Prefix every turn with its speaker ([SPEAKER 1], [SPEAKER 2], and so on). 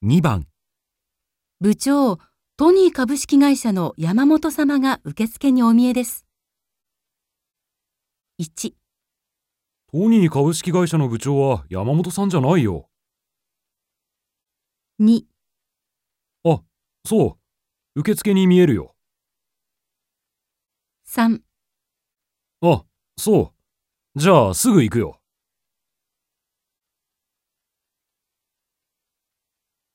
[SPEAKER 1] 2番、
[SPEAKER 2] 部長、トニー株式会社の山本様が受付にお見えです。1、
[SPEAKER 1] トニー株式会社の部長は山本さんじゃないよ。
[SPEAKER 2] 2、
[SPEAKER 1] あ、そう、受付に見えるよ。
[SPEAKER 2] 3
[SPEAKER 1] あ、そう。じゃあすぐ行くよ。